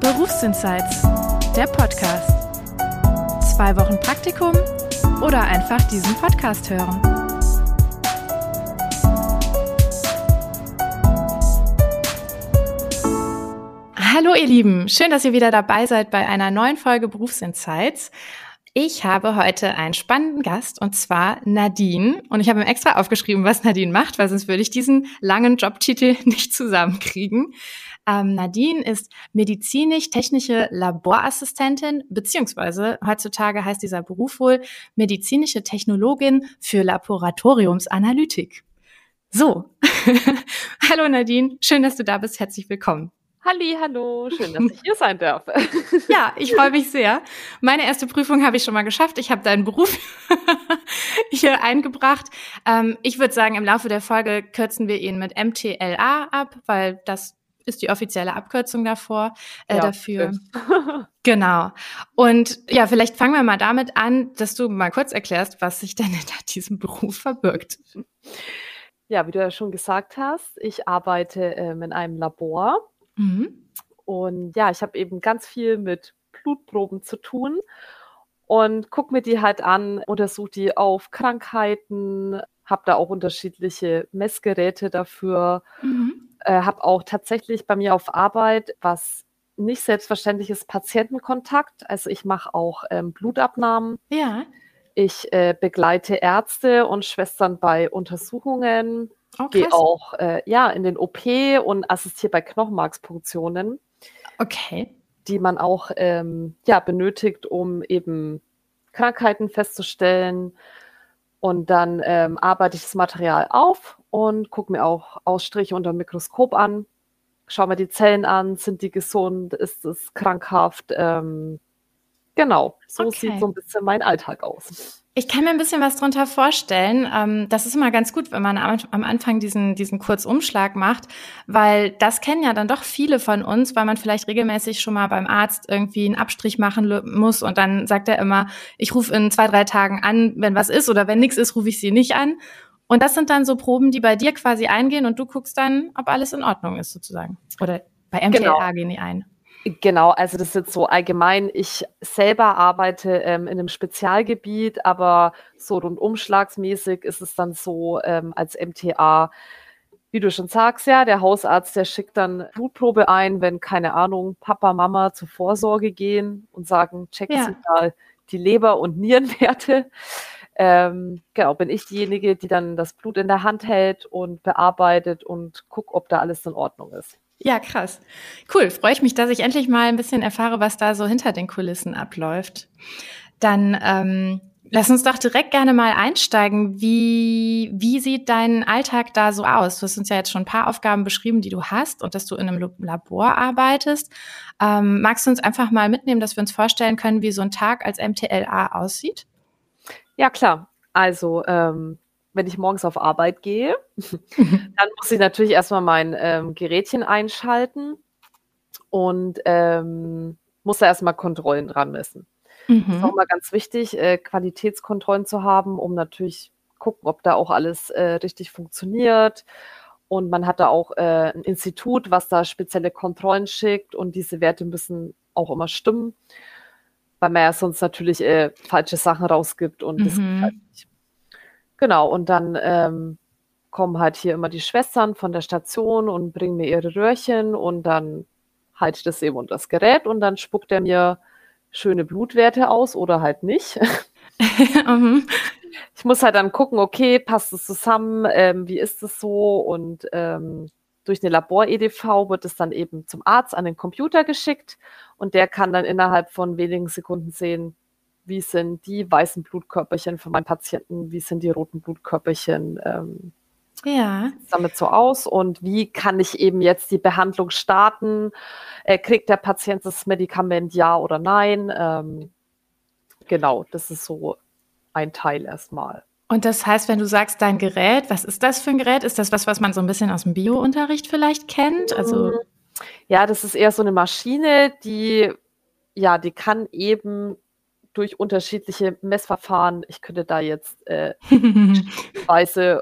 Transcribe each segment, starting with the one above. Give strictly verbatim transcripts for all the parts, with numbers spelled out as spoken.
Berufsinsights, der Podcast. Zwei Wochen Praktikum oder einfach diesen Podcast hören. Hallo ihr Lieben, schön, dass ihr wieder dabei seid bei einer neuen Folge Berufsinsights. Ich habe heute einen spannenden Gast und zwar Nadine. Und ich habe mir extra aufgeschrieben, was Nadine macht, weil sonst würde ich diesen langen Jobtitel nicht zusammenkriegen. Ähm, Nadine ist medizinisch-technische Laborassistentin, beziehungsweise heutzutage heißt dieser Beruf wohl medizinische Technologin für Laboratoriumsanalytik. So, hallo Nadine, schön, dass du da bist, herzlich willkommen. Halli, hallo, schön, dass ich hier sein darf. Ja, ich freue mich sehr. Meine erste Prüfung habe ich schon mal geschafft. Ich habe deinen Beruf hier eingebracht. Ähm, ich würde sagen, im Laufe der Folge kürzen wir ihn mit M T L A ab, weil das ist die offizielle Abkürzung davor, äh, ja, dafür. Genau. Und ja, vielleicht fangen wir mal damit an, dass du mal kurz erklärst, was sich denn hinter diesem Beruf verbirgt. Ja, wie du ja schon gesagt hast, ich arbeite ähm, in einem Labor. Mhm. Und ja, ich habe eben ganz viel mit Blutproben zu tun und gucke mir die halt an, untersuche die auf Krankheiten, habe da auch unterschiedliche Messgeräte dafür, mhm. äh, habe auch tatsächlich bei mir auf Arbeit, was nicht selbstverständlich ist, Patientenkontakt. Also ich mache auch ähm, Blutabnahmen. Ja. Ich äh, begleite Ärzte und Schwestern bei Untersuchungen. Oh, gehe auch äh, ja, in den O P und assistiere bei Knochenmarkspunktionen. Okay. Die man auch ähm, ja, benötigt, um eben Krankheiten festzustellen. Und dann ähm, arbeite ich das Material auf und gucke mir auch Ausstriche unter dem Mikroskop an. Schaue mir die Zellen an, sind die gesund, ist es krankhaft? Ähm, genau, so okay. sieht so ein bisschen mein Alltag aus. Ich kann mir ein bisschen was drunter vorstellen. Ähm, das ist immer ganz gut, wenn man am, am Anfang diesen, diesen Kurzumschlag macht, weil das kennen ja dann doch viele von uns, weil man vielleicht regelmäßig schon mal beim Arzt irgendwie einen Abstrich machen muss und dann sagt er immer, ich rufe in zwei, drei Tagen an, wenn was ist, oder wenn nichts ist, rufe ich sie nicht an. Und das sind dann so Proben, die bei dir quasi eingehen und du guckst dann, ob alles in Ordnung ist sozusagen. Oder bei M T L A genau. Gehen die ein. Genau, also das ist jetzt so allgemein. Ich selber arbeite ähm, in einem Spezialgebiet, aber so rundumschlagsmäßig ist es dann so ähm, als M T A, wie du schon sagst, ja, der Hausarzt, der schickt dann Blutprobe ein, wenn, keine Ahnung, Papa, Mama zur Vorsorge gehen und sagen, checken ja. Sie mal die Leber- und Nierenwerte. Ähm, genau, bin ich diejenige, die dann das Blut in der Hand hält und bearbeitet und guckt, ob da alles in Ordnung ist. Ja, krass. Cool, freue ich mich, dass ich endlich mal ein bisschen erfahre, was da so hinter den Kulissen abläuft. Dann ähm, lass uns doch direkt gerne mal einsteigen. Wie, wie sieht dein Alltag da so aus? Du hast uns ja jetzt schon ein paar Aufgaben beschrieben, die du hast und dass du in einem Labor arbeitest. Ähm, magst du uns einfach mal mitnehmen, dass wir uns vorstellen können, wie so ein Tag als M T L A aussieht? Ja, klar. Also, ähm, wenn ich morgens auf Arbeit gehe, dann muss ich natürlich erstmal mein ähm, Gerätchen einschalten und ähm, muss da erstmal Kontrollen dran messen. Mhm. Das ist auch mal ganz wichtig, äh, Qualitätskontrollen zu haben, um natürlich gucken, ob da auch alles äh, richtig funktioniert. Und man hat da auch äh, ein Institut, was da spezielle Kontrollen schickt und diese Werte müssen auch immer stimmen, weil man ja sonst natürlich äh, falsche Sachen rausgibt und mhm. das geht halt nicht. Genau, und dann ähm, kommen halt hier immer die Schwestern von der Station und bringen mir ihre Röhrchen und dann halte ich das eben unter das Gerät und dann spuckt er mir schöne Blutwerte aus oder halt nicht. mhm. Ich muss halt dann gucken, okay, passt es zusammen, ähm, wie ist es so? Und ähm, durch eine Labor-E D V wird es dann eben zum Arzt an den Computer geschickt und der kann dann innerhalb von wenigen Sekunden sehen, wie sind die weißen Blutkörperchen von meinem Patienten, wie sind die roten Blutkörperchen, ähm, ja. sieht es damit so aus und wie kann ich eben jetzt die Behandlung starten, äh, kriegt der Patient das Medikament ja oder nein, ähm, genau, das ist so ein Teil erstmal. Und das heißt, wenn du sagst, dein Gerät, was ist das für ein Gerät? Ist das was, was man so ein bisschen aus dem Bio-Unterricht vielleicht kennt? Also ja, das ist eher so eine Maschine, die, ja, die kann eben durch unterschiedliche Messverfahren, ich könnte da jetzt äh, weiße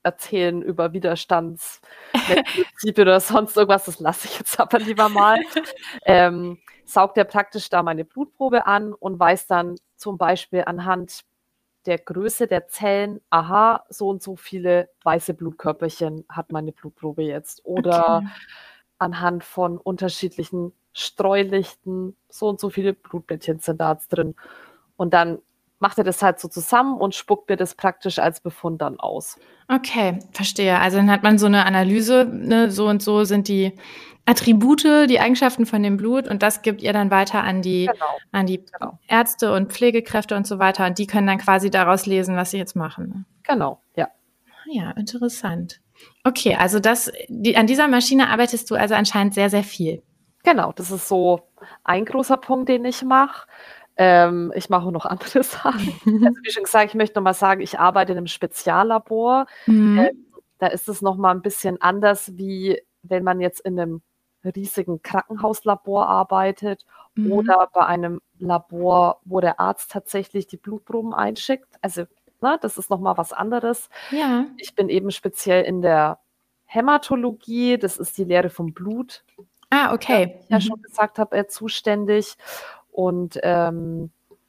erzählen über Widerstandsprinzipien oder sonst irgendwas, das lasse ich jetzt aber lieber mal, ähm, saugt er praktisch da meine Blutprobe an und weiß dann zum Beispiel anhand der Größe der Zellen, aha, so und so viele weiße Blutkörperchen hat meine Blutprobe jetzt. Oder Okay. anhand von unterschiedlichen Streulichten, so und so viele Blutblättchen sind da jetzt drin. Und dann macht er das halt so zusammen und spuckt mir das praktisch als Befund dann aus. Okay, verstehe. Also dann hat man so eine Analyse, ne, so und so sind die Attribute, die Eigenschaften von dem Blut und das gibt ihr dann weiter an die, Genau, an die genau, Ärzte und Pflegekräfte und so weiter und die können dann quasi daraus lesen, was sie jetzt machen. Ne? genau, ja. Ja, interessant. Okay, also das, die, an dieser Maschine arbeitest du also anscheinend sehr, sehr viel. Genau, das ist so ein großer Punkt, den ich mache. Ähm, ich mache auch noch andere Sachen. Also wie schon gesagt, ich möchte noch mal sagen, ich arbeite in einem Speziallabor. Mhm. Ähm, da ist es noch mal ein bisschen anders, wie wenn man jetzt in einem riesigen Krankenhauslabor arbeitet Mhm. oder bei einem Labor, wo der Arzt tatsächlich die Blutproben einschickt. Also, ne, das ist noch mal was anderes. Ja. Ich bin eben speziell in der Hämatologie, das ist die Lehre vom Blut, Ah, ja, okay. wie ich ja Mhm. schon gesagt habe, äh, zuständig. Und ähm,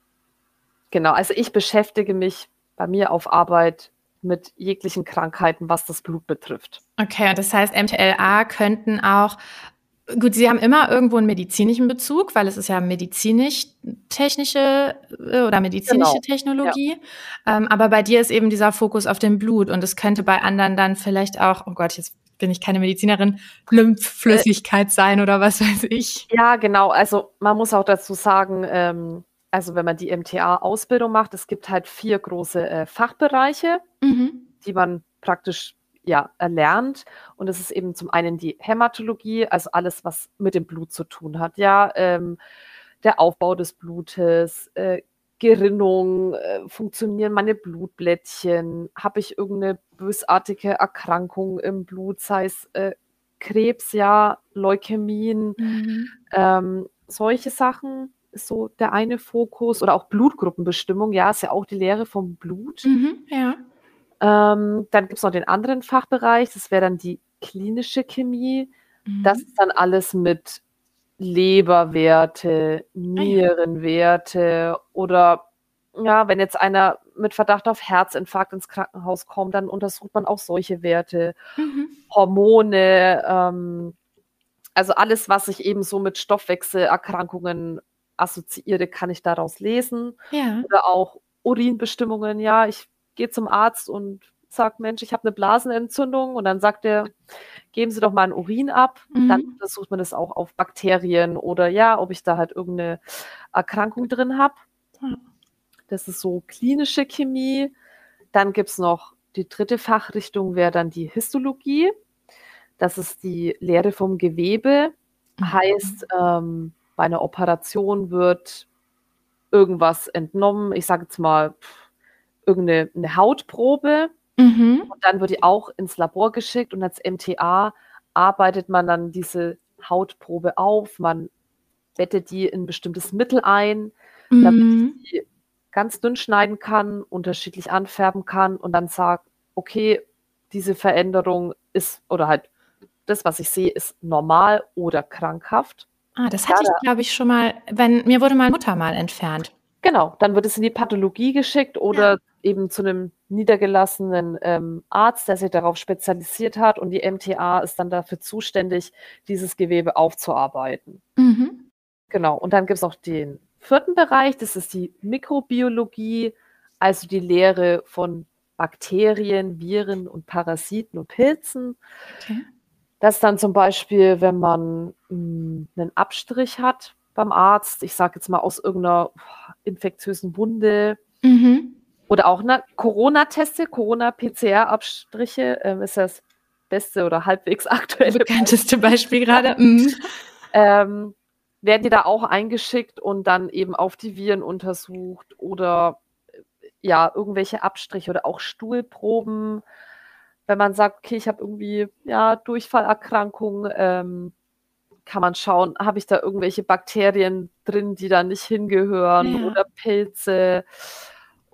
genau, also ich beschäftige mich bei mir auf Arbeit mit jeglichen Krankheiten, was das Blut betrifft. Okay, und das heißt, M T L A könnten auch, gut, sie haben immer irgendwo einen medizinischen Bezug, weil es ist ja medizinisch-technische äh, oder medizinische Genau. Ja, Technologie. Ähm, aber bei dir ist eben dieser Fokus auf dem Blut und es könnte bei anderen dann vielleicht auch, oh Gott, jetzt bin ich keine Medizinerin, äh, Lymphflüssigkeit sein oder was weiß ich. ja, genau. Also man muss auch dazu sagen, ähm, also wenn man die M T A-Ausbildung macht, es gibt halt vier große äh, Fachbereiche, Mhm. die man praktisch ja erlernt. Und das ist eben zum einen die Hämatologie, also alles, was mit dem Blut zu tun hat. Ja, ähm, der Aufbau des Blutes, äh, Gerinnung, äh, funktionieren meine Blutblättchen, habe ich irgendeine bösartige Erkrankung im Blut, sei es äh, Krebs, ja, Leukämien, Mhm. ähm, solche Sachen ist so der eine Fokus oder auch Blutgruppenbestimmung, ja, ist ja auch die Lehre vom Blut. Mhm. Ja. Ähm, dann gibt es noch den anderen Fachbereich, das wäre dann die klinische Chemie. Das Mhm. ist dann alles mit Leberwerte, Ah ja. Nierenwerte oder ja, wenn jetzt einer mit Verdacht auf Herzinfarkt ins Krankenhaus kommt, dann untersucht man auch solche Werte. Mhm. Hormone, ähm, also alles, was ich eben so mit Stoffwechselerkrankungen assoziiere, kann ich daraus lesen. Ja. Oder auch Urinbestimmungen. Ja, ich gehe zum Arzt und sage, Mensch, ich habe eine Blasenentzündung. Und dann sagt er, geben Sie doch mal ein Urin ab. Dann Mhm. untersucht man das auch auf Bakterien oder ja, ob ich da halt irgendeine Erkrankung drin habe. Ja. Das ist so klinische Chemie. Dann gibt es noch die dritte Fachrichtung, wäre dann die Histologie. Das ist die Lehre vom Gewebe. Mhm. Heißt, ähm, bei einer Operation wird irgendwas entnommen. Ich sage jetzt mal pf, irgendeine eine Hautprobe Mhm. und dann wird die auch ins Labor geschickt und als M T A arbeitet man dann diese Hautprobe auf. Man bettet die in ein bestimmtes Mittel ein, damit Mhm. ich die ganz dünn schneiden kann, unterschiedlich anfärben kann und dann sagt, okay, diese Veränderung ist oder halt das, was ich sehe, ist normal oder krankhaft. Ah, das Ja, hatte ich, da, glaube ich, schon mal, wenn mir wurde mal Muttermal entfernt. genau, dann wird es in die Pathologie geschickt Ja. oder eben zu einem niedergelassenen ähm, Arzt, der sich darauf spezialisiert hat und die M T A ist dann dafür zuständig, dieses Gewebe aufzuarbeiten. Mhm. Genau, und dann gibt es noch den vierten Bereich, das ist die Mikrobiologie, also die Lehre von Bakterien, Viren und Parasiten und Pilzen. Okay. Das dann zum Beispiel, wenn man hm, einen Abstrich hat beim Arzt, ich sage jetzt mal aus irgendeiner infektiösen Wunde Mhm. oder auch ne, Corona-Teste, Corona-P C R-Abstriche, ähm, ist das beste oder halbwegs aktuelle Bekannteste Beispiel Beispiel. gerade. Mhm. Ähm, werden die da auch eingeschickt und dann eben auf die Viren untersucht oder ja, irgendwelche Abstriche oder auch Stuhlproben. Wenn man sagt, okay, ich habe irgendwie ja, Durchfallerkrankung, ähm, kann man schauen, habe ich da irgendwelche Bakterien drin, die da nicht hingehören Ja. oder Pilze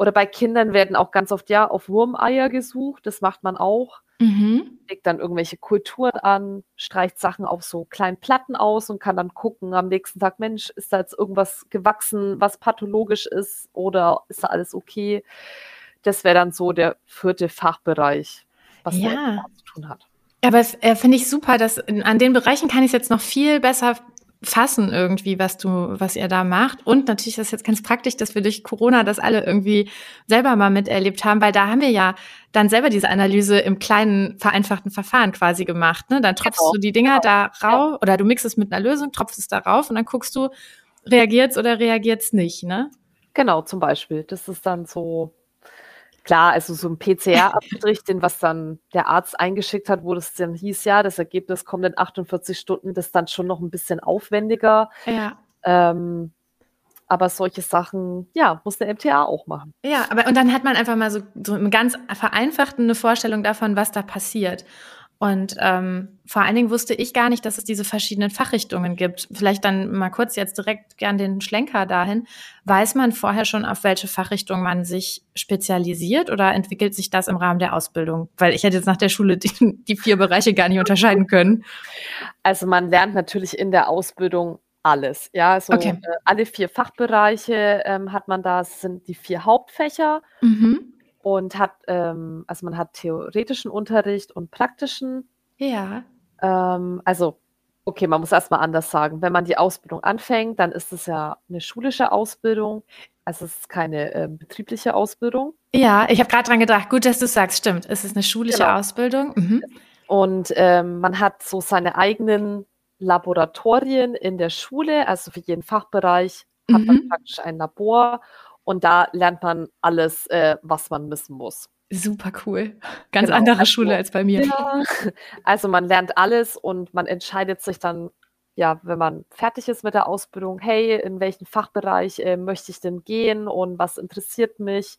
Oder bei Kindern werden auch ganz oft ja auf Wurmeier gesucht. Das macht man auch. Mhm. Legt dann irgendwelche Kulturen an, streicht Sachen auf so kleinen Platten aus und kann dann gucken am nächsten Tag, Mensch, ist da jetzt irgendwas gewachsen, was pathologisch ist oder ist da alles okay? Das wäre dann so der vierte Fachbereich, was Ja. der M T A zu tun hat. Aber es äh, finde ich super, dass in, an den Bereichen kann ich es jetzt noch viel besser fassen irgendwie, was du, was ihr da macht. Und natürlich ist es jetzt ganz praktisch, dass wir durch Corona das alle irgendwie selber mal miterlebt haben, weil da haben wir ja dann selber diese Analyse im kleinen, vereinfachten Verfahren quasi gemacht. Ne? Dann tropfst Genau, du die Dinger genau. da rauf oder du mixst es mit einer Lösung, tropfst es da rauf und dann guckst du, reagiert's oder reagiert's nicht, ne? Genau, zum Beispiel. Das ist dann so, klar, also so ein P C R-Abstrich, den was dann der Arzt eingeschickt hat, wo das dann hieß, ja, das Ergebnis kommt in achtundvierzig Stunden, das ist dann schon noch ein bisschen aufwendiger. Ja. Ähm, aber solche Sachen, ja, muss der M T A auch machen. Ja, aber und dann hat man einfach mal so, so eine ganz vereinfachte eine Vorstellung davon, was da passiert. Und ähm, vor allen Dingen wusste ich gar nicht, dass es diese verschiedenen Fachrichtungen gibt. Vielleicht dann mal kurz jetzt direkt gern den Schlenker dahin. Weiß man vorher schon, auf welche Fachrichtung man sich spezialisiert oder entwickelt sich das im Rahmen der Ausbildung? Weil ich hätte jetzt nach der Schule die, die vier Bereiche gar nicht unterscheiden können. Also man lernt natürlich in der Ausbildung alles. Ja, so Okay. äh, alle vier Fachbereiche ähm, hat man da, das sind die vier Hauptfächer. Mhm. Und hat, ähm, also man hat theoretischen Unterricht und praktischen. Ja. Ähm, also, okay, man muss erstmal anders sagen. Wenn man die Ausbildung anfängt, dann ist es ja eine schulische Ausbildung. Also es ist keine äh, betriebliche Ausbildung. Ja, ich habe gerade dran gedacht. Gut, dass du sagst, stimmt. Es ist eine schulische Genau. Ausbildung. Mhm. Und ähm, man hat so seine eigenen Laboratorien in der Schule. Also für jeden Fachbereich hat man Mhm. praktisch ein Labor. Und da lernt man alles, äh, was man wissen muss. Super cool. Ganz Genau, andere also, Schule als bei mir. Ja, also man lernt alles und man entscheidet sich dann, ja, wenn man fertig ist mit der Ausbildung, hey, in welchen Fachbereich äh, möchte ich denn gehen und was interessiert mich?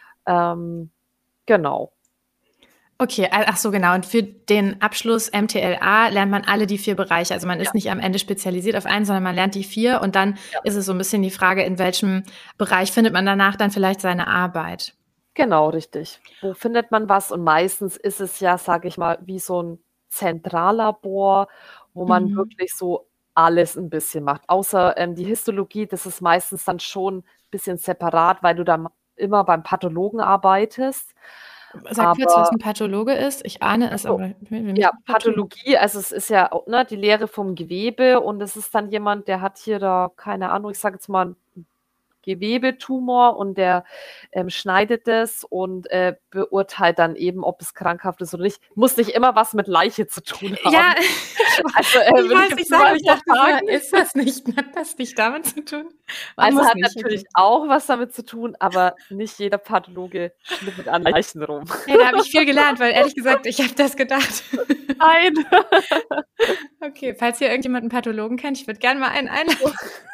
Ähm, genau. Okay, ach so, genau. Und für den Abschluss M T L A lernt man alle die vier Bereiche. Also man ist Ja. nicht am Ende spezialisiert auf einen, sondern man lernt die vier. Und dann Ja. ist es so ein bisschen die Frage, in welchem Bereich findet man danach dann vielleicht seine Arbeit. Genau, richtig. Wo findet man was? Und meistens ist es ja, sage ich mal, wie so ein Zentrallabor, wo man Mhm. wirklich so alles ein bisschen macht. Außer ähm, die Histologie, das ist meistens dann schon ein bisschen separat, weil du dann immer beim Pathologen arbeitest. Sag kurz, Aber- was ein Pathologe ist. Ich ahne es, Ach so. aber ich will nicht Ja, betonen. Pathologie, also es ist ja ne, die Lehre vom Gewebe und es ist dann jemand, der hat hier da, keine Ahnung, ich sage jetzt mal einen Gewebetumor und der ähm, schneidet das und äh, beurteilt dann eben, ob es krankhaft ist oder nicht. Muss nicht immer was mit Leiche zu tun haben. Ja, also, äh, ich will weiß, jetzt ich sage, mal ich dachte, sagen. so, ist das nicht, hat das nicht damit zu tun? Man Also muss hat nicht, natürlich okay. auch was damit zu tun, aber nicht jeder Pathologe schnippelt an Leichen rum. Hey, da habe ich viel gelernt, weil ehrlich gesagt, ich habe das gedacht. Nein. Okay, falls hier irgendjemand einen Pathologen kennt, ich würde gerne mal einen einladen.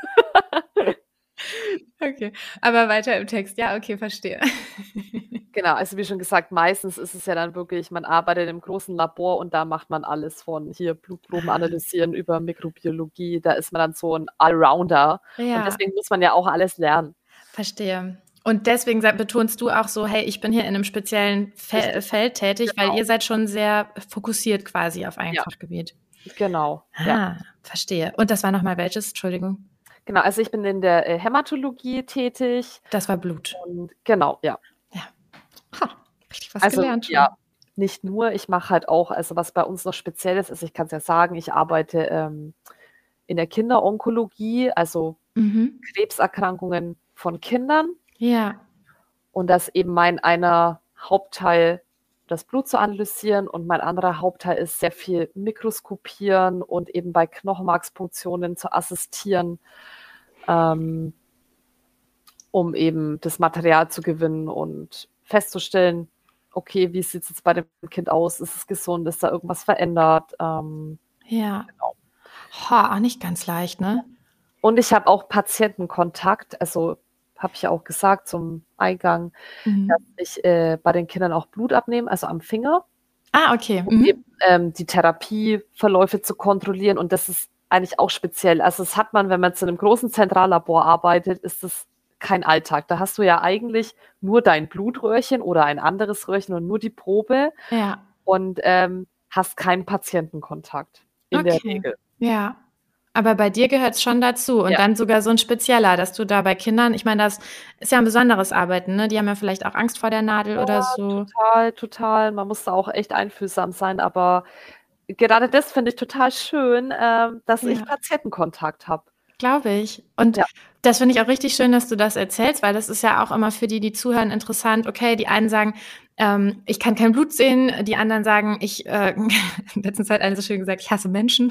Okay, aber weiter im Text. Ja, okay, verstehe. Genau, also wie schon gesagt, meistens ist es ja dann wirklich, man arbeitet im großen Labor und da macht man alles von hier Blutproben analysieren über Mikrobiologie. Da ist man dann so ein Allrounder. Ja. Und deswegen muss man ja auch alles lernen. Verstehe. Und deswegen sag- betonst du auch so, hey, ich bin hier in einem speziellen Fe Richtig. Feld tätig, Genau. weil ihr seid schon sehr fokussiert quasi auf ein Ja. Fachgebiet. Genau. Ah, Ja. verstehe. Und das war nochmal welches? Entschuldigung. Genau, also ich bin in der äh, Hämatologie tätig. Das war Blut. Und genau, ja. Ha, richtig was Also gelernt schon. ja, nicht nur, ich mache halt auch, also was bei uns noch speziell ist, ist, ich kann es ja sagen, ich arbeite ähm, in der Kinderonkologie, also Mhm. Krebserkrankungen von Kindern. Ja. Und das eben mein einer Hauptteil, das Blut zu analysieren und mein anderer Hauptteil ist sehr viel mikroskopieren und eben bei Knochenmarkspunktionen zu assistieren, ähm, um eben das Material zu gewinnen und festzustellen, okay, wie sieht es jetzt bei dem Kind aus? Ist es gesund? Ist da irgendwas verändert? Ähm, Ja. Genau. Ha, auch nicht ganz leicht, ne? und ich habe auch Patientenkontakt, also habe ich ja auch gesagt zum Eingang, Mhm. dass ich äh, bei den Kindern auch Blut abnehme, also am Finger, Ah, okay. um Mhm. eben ähm, die Therapieverläufe zu kontrollieren. Und das ist eigentlich auch speziell. Also das hat man, wenn man zu einem großen Zentrallabor arbeitet, ist das kein Alltag. Da hast du ja eigentlich nur dein Blutröhrchen oder ein anderes Röhrchen und nur die Probe Ja, und ähm, hast keinen Patientenkontakt in der okay. Regel. Ja. Aber bei dir gehört es schon dazu und Ja, dann sogar so ein spezieller, dass du da bei Kindern ich meine, das ist ja ein besonderes Arbeiten, ne? Die haben ja vielleicht auch Angst vor der Nadel oder so. total, total. Man muss da auch echt einfühlsam sein, aber gerade das finde ich total schön, ähm, dass ich Ja. Patientenkontakt habe. Glaube ich. Und Ja, das finde ich auch richtig schön, dass du das erzählst, weil das ist ja auch immer für die, die zuhören, interessant. Okay, die einen sagen, ähm, ich kann kein Blut sehen, die anderen sagen, ich, äh, letztens hat eine so schön gesagt, ich hasse Menschen.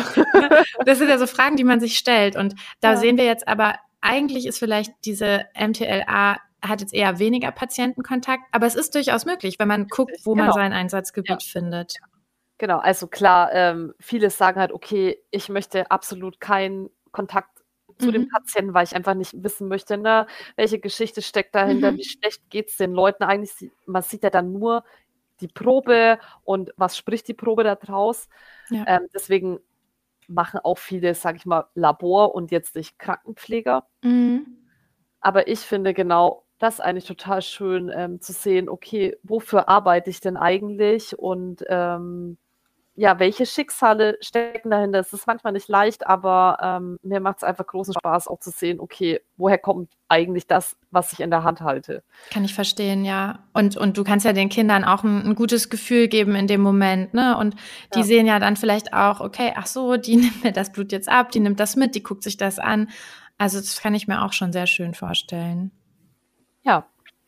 Das sind ja so Fragen, die man sich stellt. Und da ja, sehen wir jetzt aber, eigentlich ist vielleicht diese M T L A hat jetzt eher weniger Patientenkontakt, aber es ist durchaus möglich, wenn man guckt, richtig, wo man genau. sein Ja, Einsatzgebiet findet. genau. Also klar, ähm, viele sagen halt, okay, ich möchte absolut keinen Kontakt zu dem Mhm. Patienten, weil ich einfach nicht wissen möchte, ne, welche Geschichte steckt dahinter, wie Mhm. schlecht geht's den Leuten eigentlich. Sie- Man sieht ja dann nur die Probe und was spricht die Probe da draus. Ja. Ähm, deswegen machen auch viele, sage ich mal, Labor und jetzt nicht Krankenpfleger. Mhm. Aber ich finde genau das eigentlich total schön, ähm, zu sehen, okay, wofür arbeite ich denn eigentlich und ähm, ja, welche Schicksale stecken dahinter? Es ist manchmal nicht leicht, aber ähm, mir macht es einfach großen Spaß, auch zu sehen, okay, woher kommt eigentlich das, was ich in der Hand halte? Kann ich verstehen, ja. Und und du kannst ja den Kindern auch ein 'n gutes Gefühl geben in dem Moment, ne? Und die Ja, sehen ja dann vielleicht auch: „Okay, ach so, die nimmt mir das Blut jetzt ab, die nimmt das mit, die guckt sich das an.“ Also, das kann ich mir auch schon sehr schön vorstellen. ja,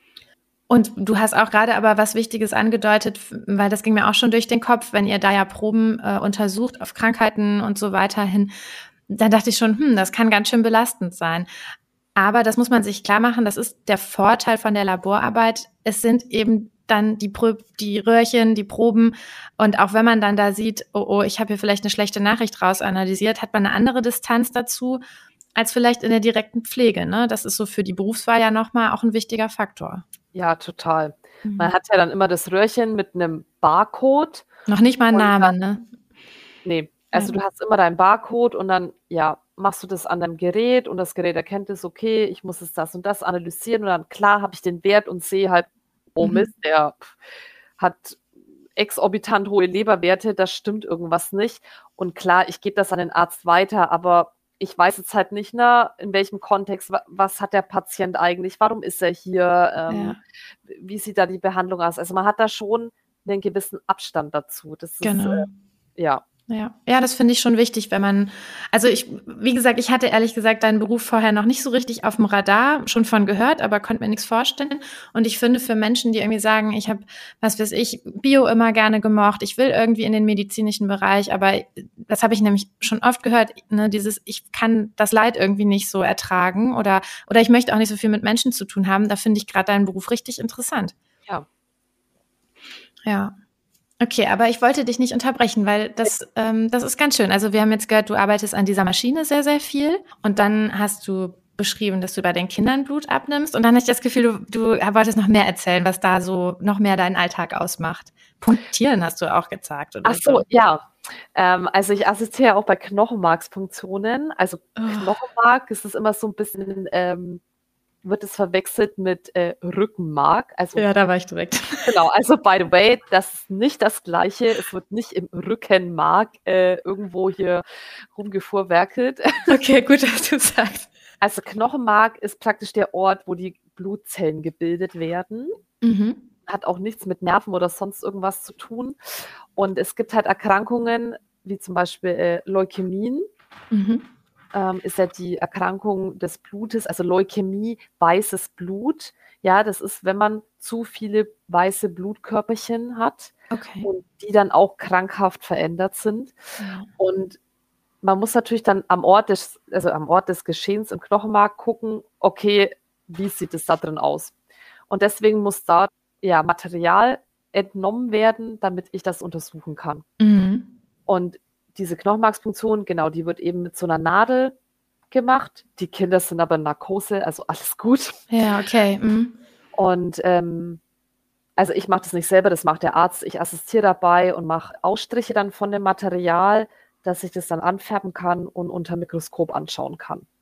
Und du hast auch gerade aber was Wichtiges angedeutet, f weil das ging mir auch schon durch den Kopf, wenn ihr da ja Proben, äh, untersucht auf Krankheiten und so weiter hin, dann dachte ich schon: „Hm, das kann ganz schön belastend sein.“ Aber das muss man sich klar machen, das ist der Vorteil von der Laborarbeit. Es sind eben dann die, Prö die Röhrchen, die Proben. Und auch wenn man dann da sieht, oh, oh, ich habe hier vielleicht eine schlechte Nachricht rausanalysiert, hat man eine andere Distanz dazu als vielleicht in der direkten Pflege. Ne? Das ist so für die Berufswahl ja nochmal auch ein wichtiger Faktor. ja, total. Man Mhm. hat ja dann immer das Röhrchen mit einem Barcode Noch nicht mal ein und Name, ne? ne, Ja. also du hast immer deinen Barcode und dann, ja, machst du das an deinem Gerät und das Gerät erkennt es, okay, ich muss jetzt das und das analysieren und dann klar habe ich den Wert und sehe halt, oh Mhm. Mist, der hat exorbitant hohe Leberwerte, da stimmt irgendwas nicht. Und klar, ich gebe das an den Arzt weiter, aber ich weiß jetzt halt nicht, ne, in welchem Kontext, wa was hat der Patient eigentlich, warum ist er hier, ähm, Ja, wie sieht da die Behandlung aus? Also man hat da schon einen gewissen Abstand dazu. Das ist, äh, genau. ja. Ja, ja, das finde ich schon wichtig, wenn man, also ich, wie gesagt, ich hatte ehrlich gesagt deinen Beruf vorher noch nicht so richtig auf dem Radar, schon von gehört, aber konnte mir nichts vorstellen. Und ich finde, für Menschen, die irgendwie sagen, ich habe, was weiß ich, Bio immer gerne gemocht, ich will irgendwie in den medizinischen Bereich, aber das habe ich nämlich schon oft gehört, ne, dieses, ich kann das Leid irgendwie nicht so ertragen oder, oder ich möchte auch nicht so viel mit Menschen zu tun haben, da finde ich gerade deinen Beruf richtig interessant. Ja. Ja. Okay, aber ich wollte dich nicht unterbrechen, weil das, ähm, das ist ganz schön. Also wir haben jetzt gehört, du arbeitest an dieser Maschine sehr, sehr viel und dann hast du beschrieben, dass du bei den Kindern Blut abnimmst und dann hatte ich das Gefühl, du, du wolltest noch mehr erzählen, was da so noch mehr deinen Alltag ausmacht. Punktieren hast du auch gezeigt Ach oder so. so, ja. Ähm, also ich assistiere auch bei Knochenmarkspunktionen. Also Oh, Knochenmark ist es immer so ein bisschen, ähm, wird es verwechselt mit äh, Rückenmark. Also ja, da war ich direkt. genau, also by the way, das ist nicht das Gleiche. Es wird nicht im Rückenmark äh, irgendwo hier rumgefuhrwerkelt. Okay, gut, dass du sagst. Also Knochenmark ist praktisch der Ort, wo die Blutzellen gebildet werden. Mhm. Hat auch nichts mit Nerven oder sonst irgendwas zu tun. Und es gibt halt Erkrankungen, wie zum Beispiel äh, Leukämien, Mhm. ähm, ist ja die Erkrankung des Blutes, also Leukämie, weißes Blut. Ja, das ist, wenn man zu viele weiße Blutkörperchen hat Okay. und die dann auch krankhaft verändert sind. Ja. Und man muss natürlich dann am Ort des, also am Ort des Geschehens im Knochenmark gucken, okay, wie sieht es da drin aus? Und deswegen muss da ja Material entnommen werden, damit ich das untersuchen kann. Mhm. Und diese Knochenmarkspunktion, genau, die wird eben mit so einer Nadel gemacht. Die Kinder sind aber in Narkose, also alles gut. Ja, okay. Mhm. Und ähm, also ich mache das nicht selber, das macht der Arzt. Ich assistiere dabei und mache Ausstriche dann von dem Material, dass ich das dann anfärben kann und unter Mikroskop anschauen kann.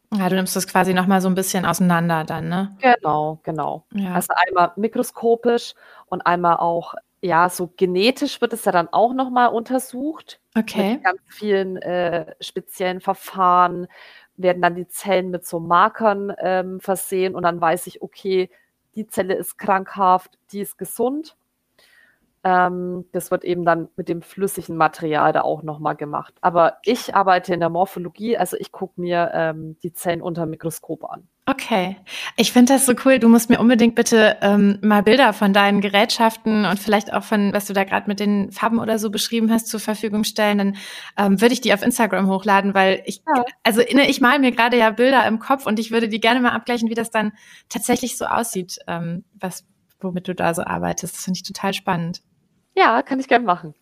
Ja, du nimmst das quasi nochmal so ein bisschen auseinander dann, ne? Genau, genau. Ja. Also einmal mikroskopisch und einmal auch, ja, so genetisch wird es ja dann auch nochmal untersucht. Okay. Mit ganz vielen äh, speziellen Verfahren werden dann die Zellen mit so Markern ähm, versehen und dann weiß ich, okay, die Zelle ist krankhaft, die ist gesund. Ähm, das wird eben dann mit dem flüssigen Material da auch nochmal gemacht. Aber ich arbeite in der Morphologie, also ich gucke mir ähm, die Zellen unter dem Mikroskop an. Okay. Ich finde das so cool. Du musst mir unbedingt bitte ähm, mal Bilder von deinen Gerätschaften und vielleicht auch von, was du da gerade mit den Farben oder so beschrieben hast, zur Verfügung stellen. Dann ähm, würde ich die auf Instagram hochladen, weil ich, Ja. also ne, ich male mir gerade ja Bilder im Kopf und ich würde die gerne mal abgleichen, wie das dann tatsächlich so aussieht, ähm, was, womit du da so arbeitest. Das finde ich total spannend. Ja, kann ich gerne machen.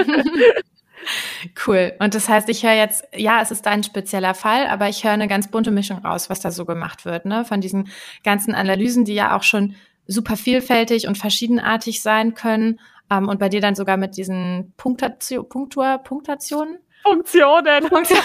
Cool. Und das heißt, ich höre jetzt, ja, es ist ein spezieller Fall, aber ich höre eine ganz bunte Mischung raus, was da so gemacht wird, ne? Von diesen ganzen Analysen, die ja auch schon super vielfältig und verschiedenartig sein können. Ähm, und bei dir dann sogar mit diesen Punktatio Punktur Punktationen? Funktionen.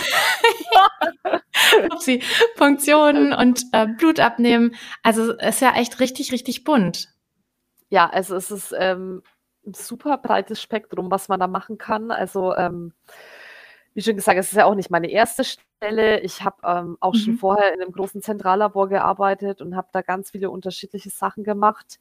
Upsi, Funktionen und äh, Blut abnehmen. Also es ist ja echt richtig, richtig bunt. Ja, also es ist ähm, ein super breites Spektrum, was man da machen kann. Also ähm, wie schon gesagt, es ist ja auch nicht meine erste Stelle. Ich habe ähm, auch schon Mhm. vorher in einem großen Zentrallabor gearbeitet und habe da ganz viele unterschiedliche Sachen gemacht.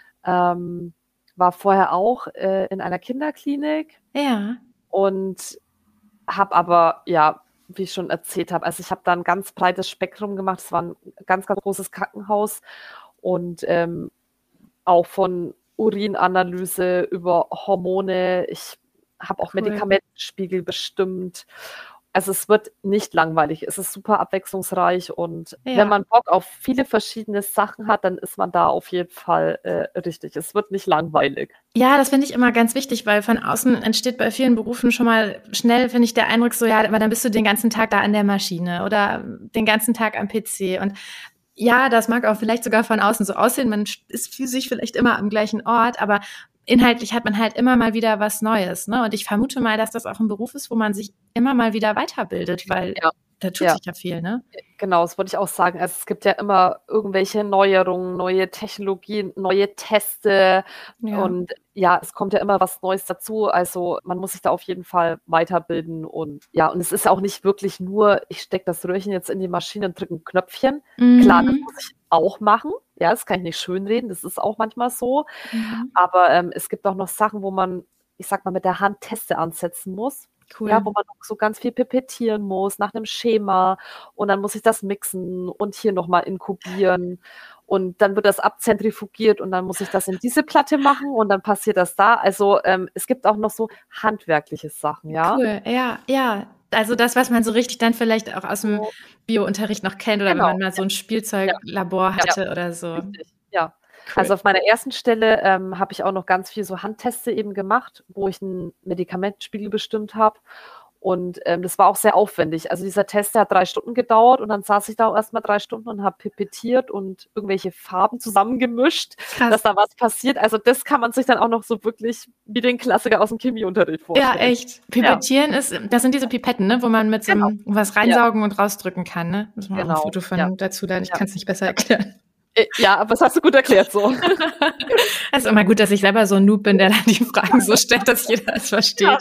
Ähm, war vorher auch äh, in einer Kinderklinik Ja, und habe aber, ja, wie ich schon erzählt habe, also ich habe da ein ganz breites Spektrum gemacht. Es war ein ganz, ganz großes Krankenhaus und ähm, auch von Urinanalyse über Hormone. Ich habe auch cool. Medikamentenspiegel bestimmt. Also es wird nicht langweilig. Es ist super abwechslungsreich und Ja. wenn man Bock auf viele verschiedene Sachen hat, dann ist man da auf jeden Fall äh, richtig. Es wird nicht langweilig. Ja, das finde ich immer ganz wichtig, weil von außen entsteht bei vielen Berufen schon mal schnell, finde ich, der Eindruck so, ja, aber dann bist du den ganzen Tag da an der Maschine oder den ganzen Tag am P C. Und ja, das mag auch vielleicht sogar von außen so aussehen. Man ist physisch vielleicht immer am gleichen Ort, aber inhaltlich hat man halt immer mal wieder was Neues, ne? Und ich vermute mal, dass das auch ein Beruf ist, wo man sich immer mal wieder weiterbildet, weil Ja. da tut Ja. sich ja viel, ne? Genau, das wollte ich auch sagen. Also es gibt ja immer irgendwelche Neuerungen, neue Technologien, neue Teste Ja. und ja, es kommt ja immer was Neues dazu. Also man muss sich da auf jeden Fall weiterbilden und ja, und es ist auch nicht wirklich nur, ich stecke das Röhrchen jetzt in die Maschine und drücke ein Knöpfchen. Mhm. Klar, das muss ich auch machen. Ja, das kann ich nicht schönreden, das ist auch manchmal so. Mhm. Aber ähm, es gibt auch noch Sachen, wo man, ich sag mal, mit der Hand Teste ansetzen muss. Cool. Ja, wo man auch so ganz viel pipettieren muss nach einem Schema und dann muss ich das mixen und hier nochmal inkubieren und dann wird das abzentrifugiert und dann muss ich das in diese Platte machen und dann passiert das da. Also ähm, es gibt auch noch so handwerkliche Sachen, ja. Cool, ja, ja. Also das, was man so richtig dann vielleicht auch aus dem So, Biounterricht noch kennt oder genau. wenn man mal so ein Spielzeuglabor hatte Ja. oder so. Richtig, ja. Cool. Also auf meiner ersten Stelle ähm, habe ich auch noch ganz viel so Handteste eben gemacht, wo ich einen Medikamentenspiegel bestimmt habe. Und ähm, das war auch sehr aufwendig. Also dieser Test, der hat drei Stunden gedauert und dann saß ich da auch erstmal drei Stunden und habe pipettiert und irgendwelche Farben zusammengemischt, Krass. dass da was passiert. Also das kann man sich dann auch noch so wirklich wie den Klassiker aus dem Chemieunterricht vorstellen. Ja, echt. Pipettieren ist, das sind diese Pipetten, ne, wo man mit so Genau. einem was reinsaugen und rausdrücken kann, ne? Muss man auch ein Genau, Foto von ja. dazu laden. Ich Ja. kann es nicht besser erklären. Äh, Ja, aber das hast du gut erklärt so. Es ist immer gut, dass ich selber so ein Noob bin, der dann die Fragen so stellt, dass jeder es versteht.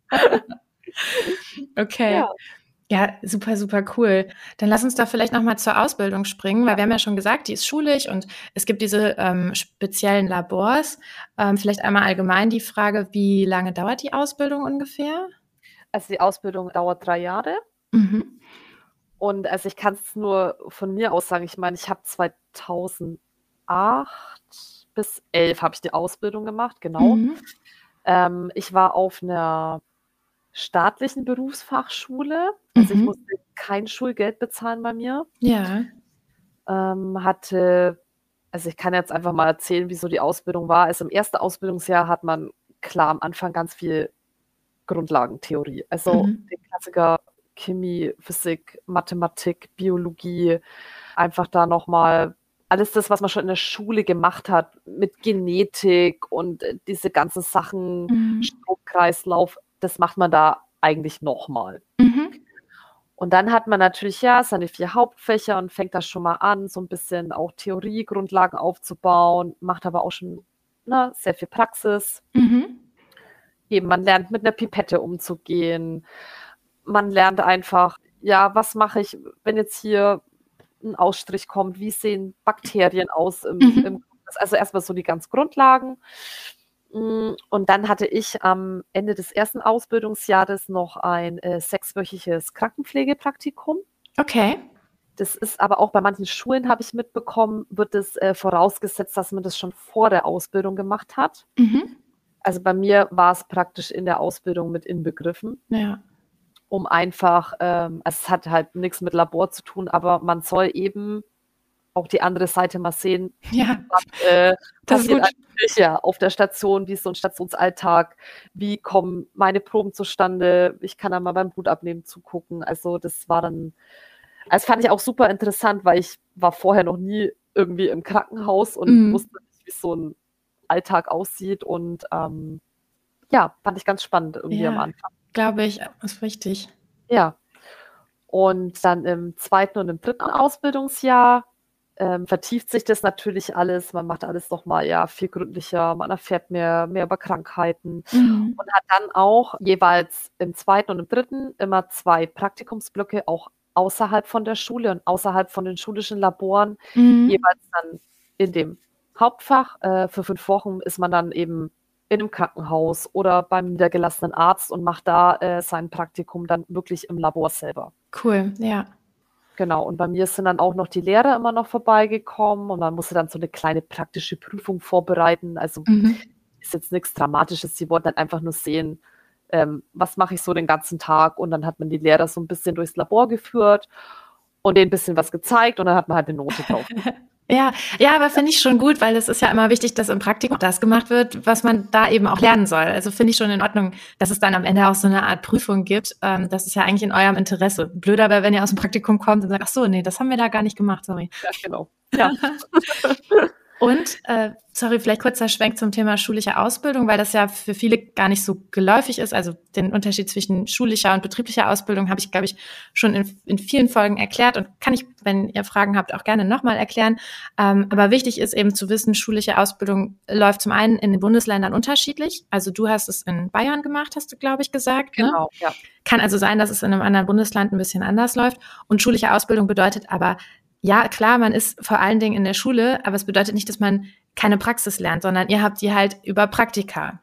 Okay. Ja. Ja, super, super cool. Dann lass uns da vielleicht nochmal zur Ausbildung springen, weil wir haben ja schon gesagt, die ist schulisch und es gibt diese ähm, speziellen Labors. Ähm, vielleicht einmal allgemein die Frage, wie lange dauert die Ausbildung ungefähr? Also die Ausbildung dauert drei Jahre. Mhm. Und also ich kann es nur von mir aus sagen, ich meine, ich habe zweitausendacht bis elf habe ich die Ausbildung gemacht, genau. Mhm. Ähm, ich war auf einer staatlichen Berufsfachschule, also ich Mhm. musste kein Schulgeld bezahlen bei mir. Ja. Ähm, hatte, also ich kann jetzt einfach mal erzählen, wie so die Ausbildung war. Also im ersten Ausbildungsjahr hat man klar am Anfang ganz viel Grundlagentheorie. Also Mhm. den Klassiker Chemie, Physik, Mathematik, Biologie, einfach da nochmal alles das, was man schon in der Schule gemacht hat, mit Genetik und äh, diese ganzen Sachen, Mhm. Stromkreislauf, das macht man da eigentlich nochmal. Mhm. Und dann hat man natürlich, ja, seine vier Hauptfächer und fängt da schon mal an, so ein bisschen auch Theoriegrundlagen aufzubauen, macht aber auch schon, ne, sehr viel Praxis. Mhm. Eben, man lernt mit einer Pipette umzugehen. Man lernt einfach, ja, was mache ich, wenn jetzt hier ein Ausstrich kommt? Wie sehen Bakterien aus im, Mhm. im also erstmal so die ganz Grundlagen. Und dann hatte ich am Ende des ersten Ausbildungsjahres noch ein äh, sechswöchiges Krankenpflegepraktikum. Okay. Das ist aber auch bei manchen Schulen, habe ich mitbekommen, wird es äh, vorausgesetzt, dass man das schon vor der Ausbildung gemacht hat. Mhm. Also bei mir war es praktisch in der Ausbildung mit inbegriffen, Ja. um einfach, ähm, also es hat halt nichts mit Labor zu tun, aber man soll eben auch die andere Seite mal sehen, Ja, was äh, das ist passiert gut. eigentlich ja auf der Station, wie ist so ein Stationsalltag, wie kommen meine Proben zustande, ich kann da mal beim Blutabnehmen zugucken. Also das war dann, das fand ich auch super interessant, weil ich war vorher noch nie irgendwie im Krankenhaus und Mhm. wusste nicht, wie so ein Alltag aussieht und ähm, ja, fand ich ganz spannend irgendwie am Ja, Anfang. glaube ich, ist richtig. Ja, und dann im zweiten und im dritten Ausbildungsjahr ähm, vertieft sich das natürlich alles. Man macht alles nochmal ja viel gründlicher, man erfährt mehr, mehr über Krankheiten Mhm. und hat dann auch jeweils im zweiten und im dritten immer zwei Praktikumsblöcke, auch außerhalb von der Schule und außerhalb von den schulischen Laboren, Mhm. jeweils dann in dem Hauptfach. Äh, für fünf Wochen ist man dann eben in einem Krankenhaus oder beim niedergelassenen Arzt und macht da äh, sein Praktikum dann wirklich im Labor selber. Cool, ja. Genau, und bei mir sind dann auch noch die Lehrer immer noch vorbeigekommen und man musste dann so eine kleine praktische Prüfung vorbereiten. Also Mhm. ist jetzt nichts Dramatisches. Sie wollten dann einfach nur sehen, ähm, was mache ich so den ganzen Tag. Und dann hat man die Lehrer so ein bisschen durchs Labor geführt und denen ein bisschen was gezeigt und dann hat man halt eine Note drauf. Ja, ja, aber finde ich schon gut, weil es ist ja immer wichtig, dass im Praktikum das gemacht wird, was man da eben auch lernen soll. Also finde ich schon in Ordnung, dass es dann am Ende auch so eine Art Prüfung gibt. Ähm, das ist ja eigentlich in eurem Interesse. Blöder wäre, wenn ihr aus dem Praktikum kommt und sagt, ach so, nee, das haben wir da gar nicht gemacht, sorry. Ja, genau. Ja. Und, äh, sorry, vielleicht kurzer Schwenk zum Thema schulische Ausbildung, weil das ja für viele gar nicht so geläufig ist. Also den Unterschied zwischen schulischer und betrieblicher Ausbildung habe ich, glaube ich, schon in, in vielen Folgen erklärt und kann ich, wenn ihr Fragen habt, auch gerne nochmal erklären. Ähm, aber wichtig ist eben zu wissen, schulische Ausbildung läuft zum einen in den Bundesländern unterschiedlich. Also du hast es in Bayern gemacht, hast du, glaube ich, gesagt. Ne? Genau, ja. Kann also sein, dass es in einem anderen Bundesland ein bisschen anders läuft. Und schulische Ausbildung bedeutet aber, ja, klar, man ist vor allen Dingen in der Schule, aber es bedeutet nicht, dass man keine Praxis lernt, sondern ihr habt die halt über Praktika.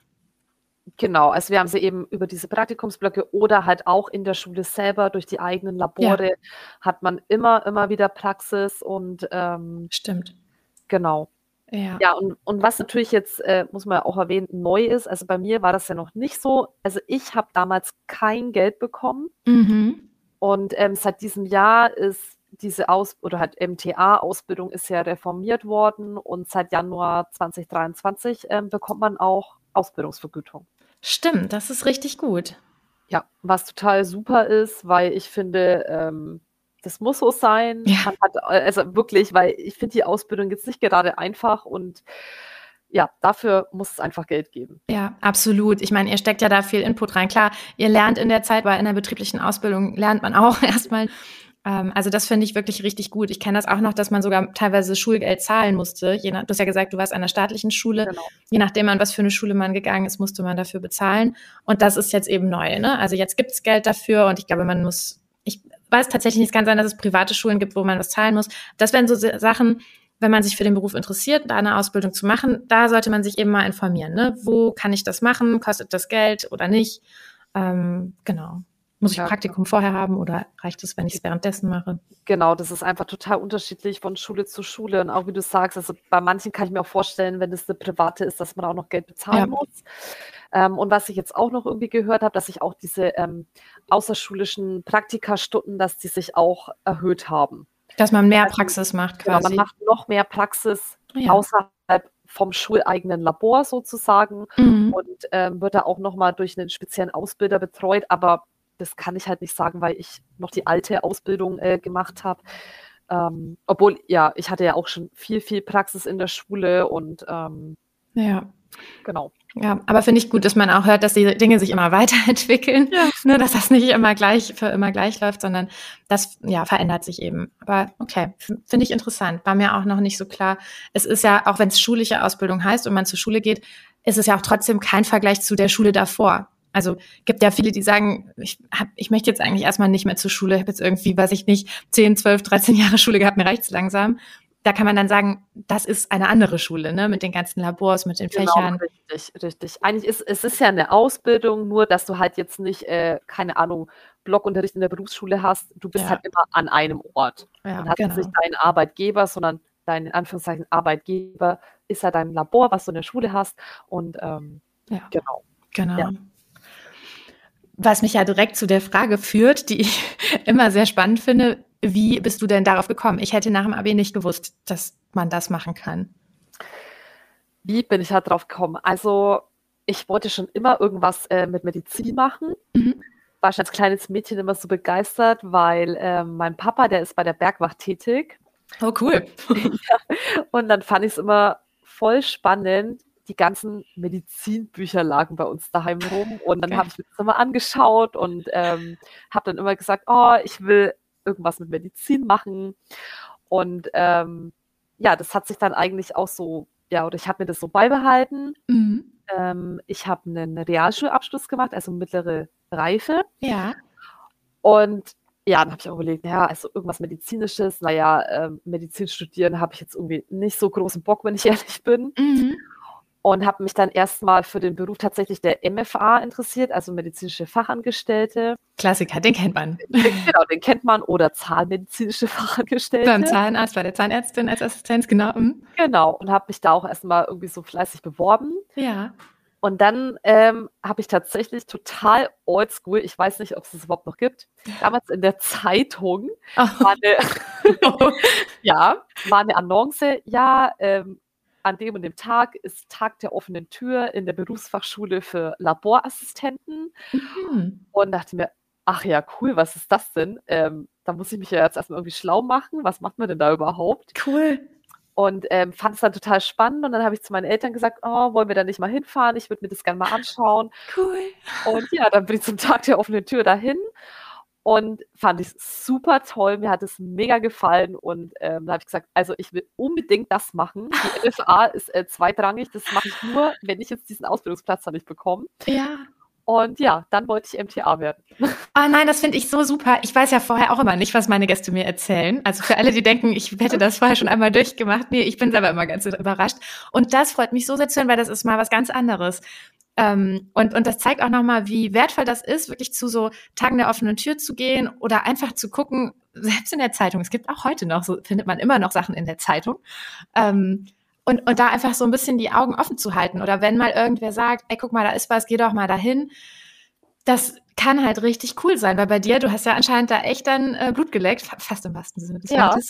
Genau, also wir haben sie eben über diese Praktikumsblöcke oder halt auch in der Schule selber durch die eigenen Labore Ja. hat man immer, immer wieder Praxis und ähm, Stimmt. genau. Ja. Ja, und, und was natürlich jetzt, äh, muss man auch erwähnen, neu ist, also bei mir war das ja noch nicht so, also ich habe damals kein Geld bekommen Mhm. und ähm, seit diesem Jahr ist diese Aus- oder halt M T A-Ausbildung ist ja reformiert worden und seit Januar zwanzig dreiundzwanzig ähm, bekommt man auch Ausbildungsvergütung. Stimmt, das ist richtig gut. Ja, was total super ist, weil ich finde, ähm, das muss so sein. Ja. Man hat, also wirklich, weil ich finde die Ausbildung jetzt nicht gerade einfach und ja, dafür muss es einfach Geld geben. Ja, absolut. Ich meine, ihr steckt ja da viel Input rein. Klar, ihr lernt in der Zeit, weil in der betrieblichen Ausbildung lernt man auch erstmal. Ähm, also das finde ich wirklich richtig gut. Ich kenne das auch noch, dass man sogar teilweise Schulgeld zahlen musste. Je nach, du hast ja gesagt, du warst an einer staatlichen Schule. Genau. Je nachdem, an was für eine Schule man gegangen ist, musste man dafür bezahlen. Und das ist jetzt eben neu. Ne? Also jetzt gibt es Geld dafür und ich glaube, man muss, ich weiß tatsächlich nicht, es kann sein, dass es private Schulen gibt, wo man was zahlen muss. Das wären so Sachen, wenn man sich für den Beruf interessiert, da eine Ausbildung zu machen, da sollte man sich eben mal informieren. Ne? Wo kann ich das machen? Kostet das Geld oder nicht? Ähm, genau. Muss ich Ja, Praktikum vorher haben oder reicht es, wenn ich es währenddessen mache? Genau, das ist einfach total unterschiedlich von Schule zu Schule. Und auch wie du sagst, also bei manchen kann ich mir auch vorstellen, wenn das eine private ist, dass man auch noch Geld bezahlen Ja. muss. Ähm, und was ich jetzt auch noch irgendwie gehört habe, dass sich auch diese ähm, außerschulischen Praktikastunden, dass die sich auch erhöht haben. Dass man mehr Praxis macht Genau, quasi. man macht noch mehr Praxis Ja. außerhalb vom schuleigenen Labor sozusagen Mhm. und ähm, wird da auch nochmal durch einen speziellen Ausbilder betreut. Aber das kann ich halt nicht sagen, weil ich noch die alte Ausbildung äh, gemacht habe. Ähm, obwohl, ja, ich hatte ja auch schon viel, viel Praxis in der Schule und ähm, Ja. Genau. Ja, aber finde ich gut, dass man auch hört, dass die Dinge sich immer weiterentwickeln, Ja. ne, dass das nicht immer gleich für immer gleich läuft, sondern das ja verändert sich eben. Aber okay, f- finde ich interessant. War mir auch noch nicht so klar. Es ist ja, auch wenn es schulische Ausbildung heißt und man zur Schule geht, ist es ja auch trotzdem kein Vergleich zu der Schule davor. Also gibt ja viele, die sagen, ich, hab, ich möchte jetzt eigentlich erstmal nicht mehr zur Schule, ich habe jetzt irgendwie, weiß ich nicht, zehn, zwölf, dreizehn Jahre Schule gehabt, mir reicht's langsam. Da kann man dann sagen, das ist eine andere Schule, ne, mit den ganzen Labors, mit den Genau, Fächern. richtig, richtig. Eigentlich ist es ist ja eine Ausbildung, nur dass du halt jetzt nicht, äh, keine Ahnung, Blockunterricht in der Berufsschule hast. Du bist Ja. halt immer an einem Ort Ja, und hast jetzt genau. nicht deinen Arbeitgeber, sondern dein, in Anführungszeichen, Arbeitgeber ist ja dein Labor, was du in der Schule hast und, ähm, Ja, genau. genau. Ja. Was mich ja direkt zu der Frage führt, die ich immer sehr spannend finde, wie bist du denn darauf gekommen? Ich hätte nach dem Abi nicht gewusst, dass man das machen kann. Wie bin ich halt drauf gekommen? Also, ich wollte schon immer irgendwas, äh, mit Medizin machen. Mhm. War schon als kleines Mädchen immer so begeistert, weil, ähm, mein Papa, der ist bei der Bergwacht tätig. Oh, cool. Ja, und dann fand ich's immer voll spannend. Die ganzen Medizinbücher lagen bei uns daheim rum und dann Geil. habe ich mir das immer angeschaut und, ähm, habe dann immer gesagt: „Oh, ich will irgendwas mit Medizin machen.“ Und, ähm, ja, das hat sich dann eigentlich auch so ja, oder ich habe mir das so beibehalten. Mhm. Ähm, ich habe 'nen Realschulabschluss gemacht, also mittlere Reife. Ja. Und ja, dann habe ich auch überlegt, ja, also irgendwas Medizinisches. Na ja, ähm, Medizin studieren habe ich jetzt irgendwie nicht so großen Bock, wenn ich ehrlich bin. Mhm. Und habe mich dann erst mal für den Beruf tatsächlich der M F A interessiert, also medizinische Fachangestellte. Klassiker, den kennt man. Genau, den kennt man oder zahnmedizinische Beim Fachangestellte. Zahnarzt, bei der Zahnärztin als Assistenz, genau. Mhm. Genau, und habe mich da auch erst mal irgendwie so fleißig beworben. Ja. Und dann, ähm, habe ich tatsächlich total oldschool, ich weiß nicht, ob's das überhaupt noch gibt, damals in der Zeitung war Oh. 'ne ja, war 'ne Annonce: „Ja, ähm, an dem und dem Tag ist Tag der offenen Tür in der Berufsfachschule für Laborassistenten.“ Mhm. Und dachte mir: „Ach ja, cool, was ist das denn? Ähm, da muss ich mich ja jetzt erst mal irgendwie schlau machen. Was macht man denn da überhaupt?“ Cool. Und, ähm, fand's dann total spannend und dann habe ich zu meinen Eltern gesagt: „Oh, wollen wir da nicht mal hinfahren? Ich würde mir das gern mal anschauen.“ Cool. Und ja, dann bin ich zum Tag der offenen Tür dahin und fand ich's super toll. Mir hat es mega gefallen und, ähm, da habe ich gesagt: „Also, ich will unbedingt das machen. Die M F A ist, äh, zweitrangig. Das mache ich nur, wenn ich jetzt diesen Ausbildungsplatz da nicht bekomme.“ Ja. Und ja, dann wollte ich M T A werden. Oh nein, das finde ich so super. Ich weiß ja vorher auch immer nicht, was meine Gäste mir erzählen. Also für alle, die denken, ich hätte das vorher schon einmal durchgemacht. Nee, ich bin selber immer ganz überrascht. Und das freut mich so sehr zu hören, weil das ist mal was ganz anderes. Ähm, und, und das zeigt auch nochmal, wie wertvoll das ist, wirklich zu so Tagen der offenen Tür zu gehen oder einfach zu gucken, selbst in der Zeitung. Es gibt auch heute noch, so findet man immer noch Sachen in der Zeitung. Ähm, und, und da einfach so ein bisschen die Augen offen zu halten. Oder wenn mal irgendwer sagt, ey, guck mal, da ist was, geh doch mal dahin. Das kann halt richtig cool sein, weil bei dir, du hast ja anscheinend da echt dann äh, Blut geleckt, fa- fast im wahrsten Sinne des Ja. Wortes.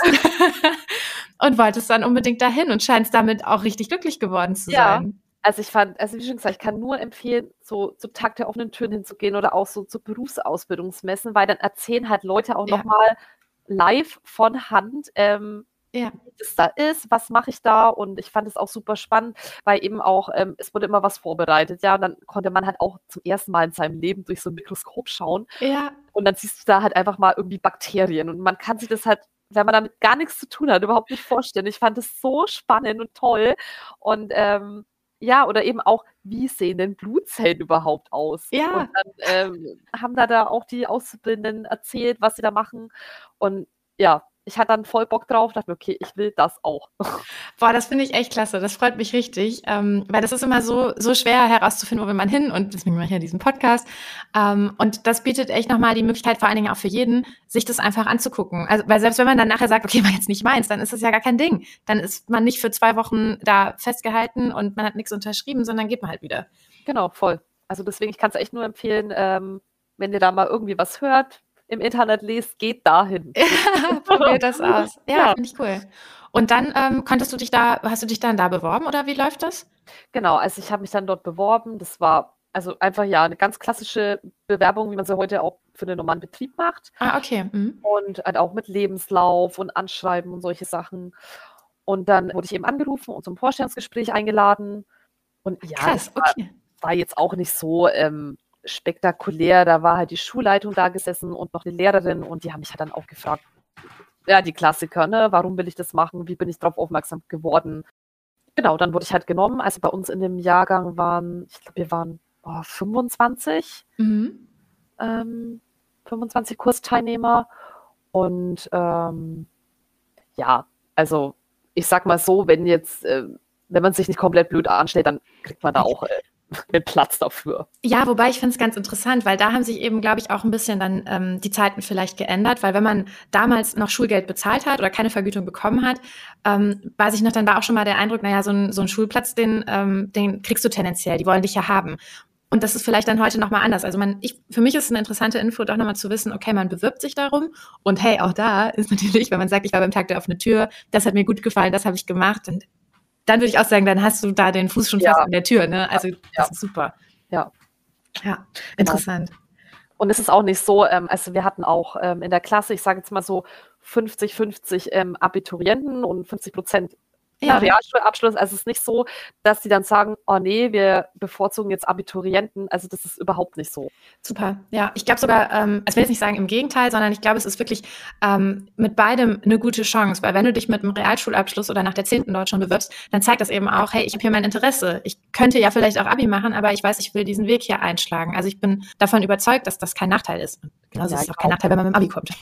Und wolltest dann unbedingt dahin und scheinst damit auch richtig glücklich geworden zu Ja. sein. Also, ich fand also, wie schon gesagt, ich kann nur empfehlen, so zum Tag der offenen Türen hinzugehen oder auch so zu Berufsausbildungsmessen, weil dann erzählen halt Leute auch Ja. noch mal live von Hand, ähm, Ja. wie das da ist, was mache ich da? Und ich fand es auch super spannend, weil eben auch ähm, es wurde immer was vorbereitet, ja, und dann konnte man halt auch zum ersten Mal in seinem Leben durch so 'n Mikroskop schauen Ja. und dann siehst du da halt einfach mal irgendwie Bakterien und man kann sich das halt, wenn man damit gar nichts zu tun hat, überhaupt nicht vorstellen. Ich fand es so spannend und toll und, ähm, ja, oder eben auch, wie sehen denn Blutzellen überhaupt aus? Ja. Und dann, ähm, haben da da auch die Auszubildenden erzählt, was sie da machen und ja, ich hatte dann voll Bock drauf, dachte mir: „Okay, ich will das auch.“ Boah, das finde ich echt klasse. Das freut mich richtig, ähm, weil das ist immer so so schwer herauszufinden, wo will man hin und deswegen mache ich ja diesen Podcast. Ähm, und das bietet echt nochmal die Möglichkeit, vor allen Dingen auch für jeden, sich das einfach anzugucken. Also, weil selbst wenn man dann nachher sagt, okay, war jetzt nicht meins, dann ist das ja gar kein Ding. Dann ist man nicht für zwei Wochen da festgehalten und man hat nichts unterschrieben, sondern geht man halt wieder. Genau, voll. Also deswegen, ich kann's echt nur empfehlen, ähm, wenn ihr da mal irgendwie was hört, im Internet lest, geht dahin. Probiert das aus. Ja, Ja. finde ich cool. Und dann ähm, konntest du dich da, hast du dich dann da beworben oder wie läuft das? Genau, also ich habe mich dann dort beworben. Das war also einfach, ja, 'ne ganz klassische Bewerbung, wie man sie heute auch für 'nen normalen Betrieb macht Ah, okay. Mhm. und halt auch mit Lebenslauf und Anschreiben und solche Sachen. Und dann wurde ich eben angerufen und zum Vorstellungsgespräch eingeladen Und ja, Krass, das war, okay. war jetzt auch nicht so ähm, spektakulär. Da war halt die Schulleitung da gesessen und noch eine Lehrerin und die haben mich halt dann auch gefragt, ja, die Klassiker, ne? Warum will ich das machen? Wie bin ich darauf aufmerksam geworden? Genau, dann wurde ich halt genommen. Also bei uns in dem Jahrgang waren, ich glaube, wir waren oh, fünfundzwanzig, Mhm. ähm, fünfundzwanzig Kursteilnehmer. Und ähm, ja, also ich sag mal so, wenn jetzt, äh, wenn man sich nicht komplett blöd anstellt, dann kriegt man da auch äh, einen Platz dafür. Ja, wobei ich finde es ganz interessant, weil da haben sich eben, glaube ich, auch ein bisschen dann ähm, die Zeiten vielleicht geändert, weil wenn man damals noch Schulgeld bezahlt hat oder keine Vergütung bekommen hat, ähm, weiß ich noch, dann war auch schon mal der Eindruck, naja, so ein, so ein Schulplatz, den, ähm, den kriegst du tendenziell, die wollen dich ja haben. Und das ist vielleicht dann heute nochmal anders. Also man, ich, für mich ist es eine interessante Info, doch nochmal zu wissen, okay, man bewirbt sich darum. Und hey, auch da ist natürlich, wenn man sagt, ich war beim Tag der offenen Tür, das hat mir gut gefallen, das habe ich gemacht. Und dann würde ich auch sagen, dann hast du da den Fuß schon Ja. fast in der Tür. Ne? Also Ja. das ist super. Ja. Ja, interessant. Genau. Und es ist auch nicht so, ähm, also wir hatten auch ähm, in der Klasse, ich sage jetzt mal so fünfzig fünfzig ähm, Abiturienten und fünfzig Prozent Ja. Realschulabschluss. Also es ist nicht so, dass die dann sagen, oh nee, wir bevorzugen jetzt Abiturienten. Also das ist überhaupt nicht so. Super, ja. Ich glaube sogar, ähm, ich will jetzt nicht sagen im Gegenteil, sondern ich glaube, es ist wirklich ähm, mit beidem eine gute Chance, weil wenn du dich mit einem Realschulabschluss oder nach der zehnten dort schon bewirbst, dann zeigt das eben auch, hey, ich habe hier mein Interesse. Ich könnte ja vielleicht auch Abi machen, aber ich weiß, ich will diesen Weg hier einschlagen. Also ich bin davon überzeugt, dass das kein Nachteil ist. Genauso Ja, ist es auch kein Nachteil, wenn man mit dem Abi kommt.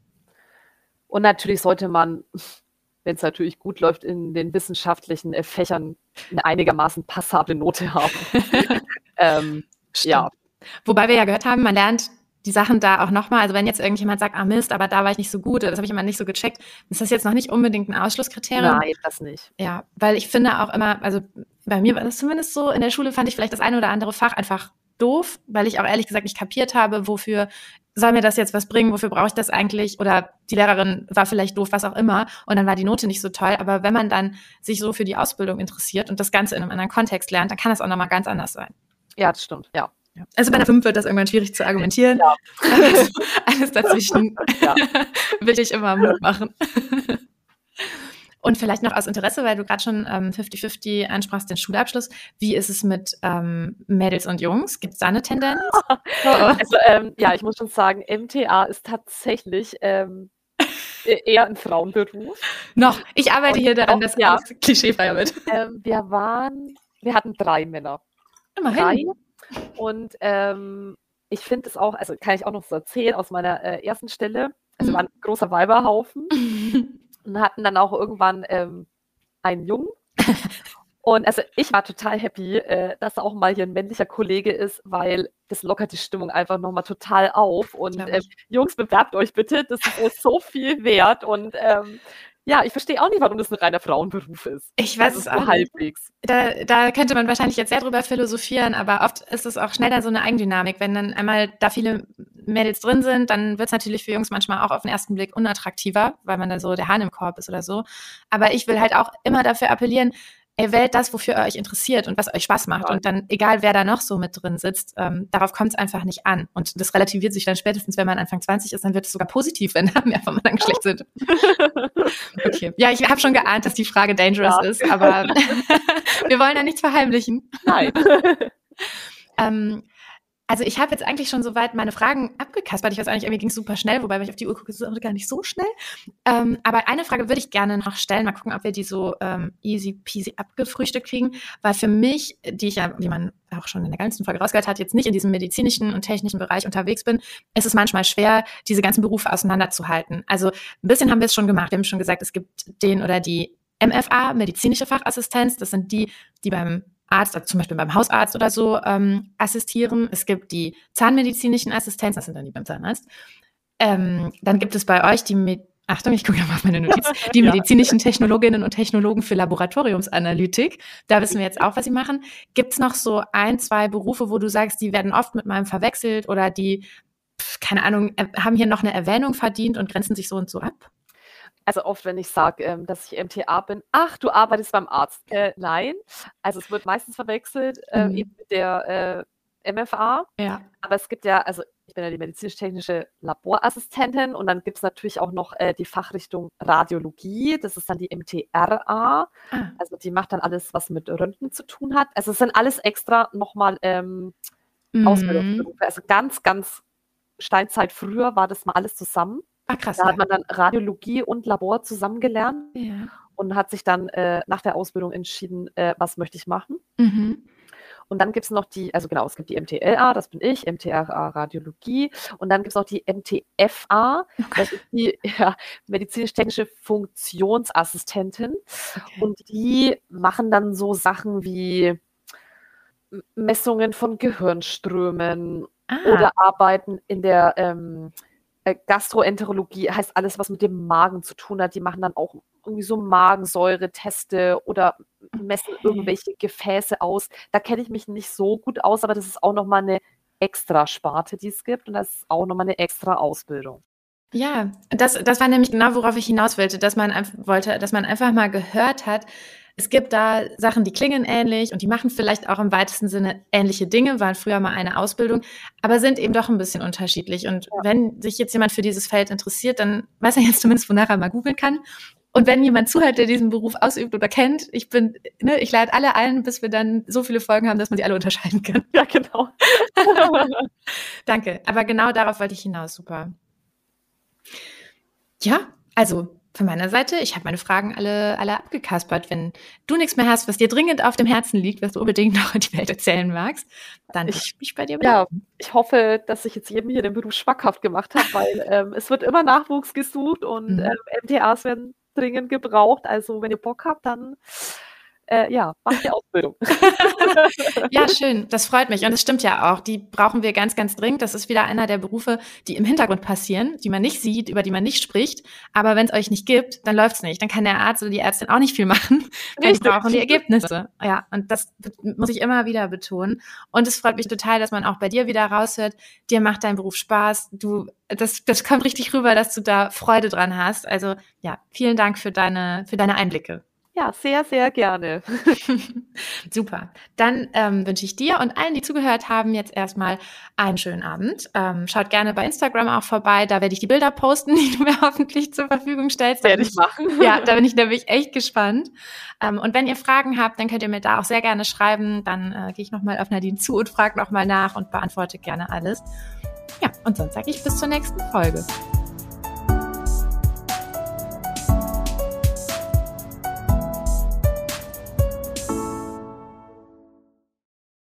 Und natürlich sollte man, wenn es natürlich gut läuft, in den wissenschaftlichen äh, Fächern eine einigermaßen passable Note haben. ähm, ja. Wobei wir ja gehört haben, man lernt die Sachen da auch nochmal. Also wenn jetzt irgendjemand sagt, ah Mist, aber da war ich nicht so gut, das habe ich immer nicht so gecheckt, ist das jetzt noch nicht unbedingt ein Ausschlusskriterium? Nein, das nicht. Ja, weil ich finde auch immer, also bei mir war das zumindest so, in der Schule fand ich vielleicht das eine oder andere Fach einfach doof, weil ich auch ehrlich gesagt nicht kapiert habe, wofür soll mir das jetzt was bringen, wofür brauche ich das eigentlich? Oder die Lehrerin war vielleicht doof, was auch immer. Und dann war die Note nicht so toll. Aber wenn man dann sich so für die Ausbildung interessiert und das Ganze in einem anderen Kontext lernt, dann kann das auch nochmal ganz anders sein. Ja, das stimmt, ja. Also bei der fünf wird das irgendwann schwierig zu argumentieren. Ja. Also alles dazwischen Ja. will ich immer Mut machen. Und vielleicht noch aus Interesse, weil du gerade schon ähm, fünfzig fünfzig ansprachst, den Schulabschluss. Wie ist es mit ähm, Mädels und Jungs? Gibt es da eine Tendenz? Also ähm, ja, ich muss schon sagen, M T A ist tatsächlich ähm, eher ein Frauenberuf. Noch. Ich arbeite Und hier daran, auch, dass ja. alles klischeefreier wird. Ähm, wir waren, wir hatten drei Männer. Immerhin. Drei. Und ähm, ich finde es auch, also kann ich auch noch so erzählen aus meiner äh, ersten Stelle. Also Mhm. war ein großer Weiberhaufen. Und hatten dann auch irgendwann ähm, einen Jungen. Und also ich war total happy, äh, dass auch mal hier ein männlicher Kollege ist, weil das lockert die Stimmung einfach nochmal total auf. Und Glaub ähm, ich. Jungs, bewerbt euch bitte, das ist so viel wert. Und ähm, ja, ich verstehe auch nicht, warum das ein reiner Frauenberuf ist. Ich weiß Also es so auch nicht. halbwegs. Da, da könnte man wahrscheinlich jetzt sehr drüber philosophieren, aber oft ist es auch schnell dann so eine Eigendynamik. Wenn dann einmal da viele Mädels drin sind, dann wird es natürlich für Jungs manchmal auch auf den ersten Blick unattraktiver, weil man da so der Hahn im Korb ist oder so. Aber ich will halt auch immer dafür appellieren, ey, wählt das, wofür ihr euch interessiert und was euch Spaß macht. Ja. Und dann, egal wer da noch so mit drin sitzt, ähm, darauf kommt es einfach nicht an. Und das relativiert sich dann spätestens, wenn man Anfang zwanzig ist, dann wird es sogar positiv, wenn da mehr vom anderen Geschlecht sind. Okay. Ja, ich habe schon geahnt, dass die Frage dangerous Ja. ist, aber wir wollen ja nichts verheimlichen. Nein. Ähm, also ich habe jetzt eigentlich schon soweit meine Fragen abgekaspert. Ich weiß eigentlich, irgendwie ging es super schnell, wobei, wenn ich auf die Uhr gucke, ist es gar nicht so schnell. Ähm, aber eine Frage würde ich gerne noch stellen. Mal gucken, ob wir die so ähm, easy peasy abgefrühstückt kriegen. Weil für mich, die ich ja, wie man auch schon in der ganzen Folge rausgehört hat, jetzt nicht in diesem medizinischen und technischen Bereich unterwegs bin, ist es manchmal schwer, diese ganzen Berufe auseinanderzuhalten. Also ein bisschen haben wir es schon gemacht. Wir haben schon gesagt, es gibt den oder die M F A, medizinische Fachassistenz. Das sind die, die beim Arzt, also zum Beispiel beim Hausarzt oder so, ähm, assistieren. Es gibt die zahnmedizinischen Assistenzen, das sind dann die beim Zahnarzt. Ähm, dann gibt es bei euch die, Med- Achtung, ich gucke mal auf meine Notiz, die Ja. medizinischen Technologinnen und Technologen für Laboratoriumsanalytik. Da wissen wir jetzt auch, was sie machen. Gibt es noch so ein, zwei Berufe, wo du sagst, die werden oft mit meinem verwechselt oder die, pf, keine Ahnung, äh, haben hier noch eine Erwähnung verdient und grenzen sich so und so ab? Also oft, wenn ich sage, ähm, dass ich M T A bin, ach, du arbeitest beim Arzt. Äh, nein, also es wird meistens verwechselt, äh, Mhm. eben mit der äh, M F A. Ja. Aber es gibt ja, also ich bin ja die medizinisch-technische Laborassistentin und dann gibt es natürlich auch noch äh, die Fachrichtung Radiologie, das ist dann die M T R A, ah. also die macht dann alles, was mit Röntgen zu tun hat. Also es sind alles extra nochmal ähm, mhm. Ausbildungsberufe, also ganz, ganz Steinzeit früher war das mal alles zusammen. Ah, krass, da ja. hat man dann Radiologie und Labor zusammengelernt ja. und hat sich dann äh, nach der Ausbildung entschieden, äh, was möchte ich machen. Mhm. Und dann gibt es noch die, also genau, es gibt die M T L A, das bin ich, M T R A Radiologie. Und dann gibt es noch die M T F A, okay. das ist die ja, medizinisch-technische Funktionsassistentin. Okay. Und die machen dann so Sachen wie Messungen von Gehirnströmen ah. oder arbeiten in der ähm, Gastroenterologie, heißt alles, was mit dem Magen zu tun hat. Die machen dann auch irgendwie so Magensäure-Teste oder messen okay. irgendwelche Gefäße aus. Da kenne ich mich nicht so gut aus, aber das ist auch nochmal eine extra Sparte, die es gibt und das ist auch nochmal eine extra Ausbildung. Ja, das, das war nämlich genau, worauf ich hinaus wollte, dass man wollte, dass man einfach mal gehört hat, es gibt da Sachen, die klingen ähnlich und die machen vielleicht auch im weitesten Sinne ähnliche Dinge, waren früher mal eine Ausbildung, aber sind eben doch ein bisschen unterschiedlich. Und ja. wenn sich jetzt jemand für dieses Feld interessiert, dann weiß er jetzt zumindest, wonach er mal googeln kann. Und wenn jemand zuhört, der diesen Beruf ausübt oder kennt, ich bin, ne, ich lade alle ein, bis wir dann so viele Folgen haben, dass man sie alle unterscheiden kann. Ja, genau. Danke. Aber genau darauf wollte ich hinaus. Super. Ja, also von meiner Seite, ich habe meine Fragen alle, alle abgekaspert. Wenn du nichts mehr hast, was dir dringend auf dem Herzen liegt, was du unbedingt noch in die Welt erzählen magst, dann ich, ich mich bei dir bedanken. Ja, ich hoffe, dass ich jetzt jedem hier den Beruf schmackhaft gemacht habe, weil ähm, es wird immer Nachwuchs gesucht und mhm. ähm, M T As werden dringend gebraucht. Also wenn ihr Bock habt, dann äh, ja, macht die Ausbildung. Ja, schön. Das freut mich. Und es stimmt ja auch. Die brauchen wir ganz, ganz dringend. Das ist wieder einer der Berufe, die im Hintergrund passieren, die man nicht sieht, über die man nicht spricht. Aber wenn es euch nicht gibt, dann läuft's nicht. Dann kann der Arzt oder die Ärztin auch nicht viel machen, weil die brauchen die Ergebnisse. Ja, und das muss ich immer wieder betonen. Und es freut mich total, dass man auch bei dir wieder raushört, dir macht dein Beruf Spaß. Du, das, das kommt richtig rüber, dass du da Freude dran hast. Also ja, vielen Dank für deine, für deine Einblicke. Ja, sehr, sehr gerne. Super. Dann ähm, wünsche ich dir und allen, die zugehört haben, jetzt erstmal einen schönen Abend. Ähm, schaut gerne bei Instagram auch vorbei. Da werde ich die Bilder posten, die du mir hoffentlich zur Verfügung stellst. Werde ich machen. Ja, da bin ich nämlich echt gespannt. Ähm, und wenn ihr Fragen habt, dann könnt ihr mir da auch sehr gerne schreiben. Dann äh, gehe ich nochmal auf Nadine zu und frage nochmal nach und beantworte gerne alles. Ja, und sonst sage ich bis zur nächsten Folge.